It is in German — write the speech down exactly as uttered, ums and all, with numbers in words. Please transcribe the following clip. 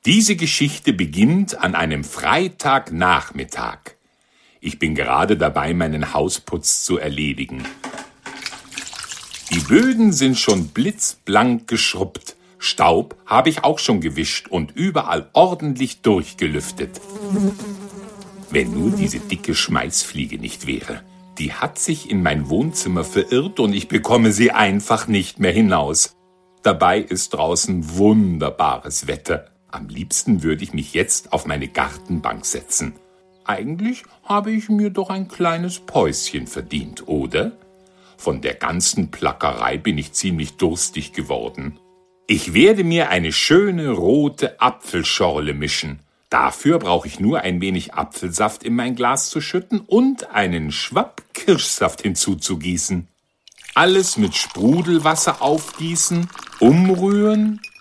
Diese Geschichte beginnt an einem Freitagnachmittag. Ich bin gerade dabei, meinen Hausputz zu erledigen. Die Böden sind schon blitzblank geschrubbt. Staub habe ich auch schon gewischt und überall ordentlich durchgelüftet. Wenn nur diese dicke Schmeißfliege nicht wäre. Die hat sich in mein Wohnzimmer verirrt und ich bekomme sie einfach nicht mehr hinaus. Dabei ist draußen wunderbares Wetter. Am liebsten würde ich mich jetzt auf meine Gartenbank setzen. Eigentlich habe ich mir doch ein kleines Päuschen verdient, oder? Von der ganzen Plackerei bin ich ziemlich durstig geworden. Ich werde mir eine schöne rote Apfelschorle mischen. Dafür brauche ich nur ein wenig Apfelsaft in mein Glas zu schütten und einen Schwapp Kirschsaft hinzuzugießen. Alles mit Sprudelwasser aufgießen, umrühren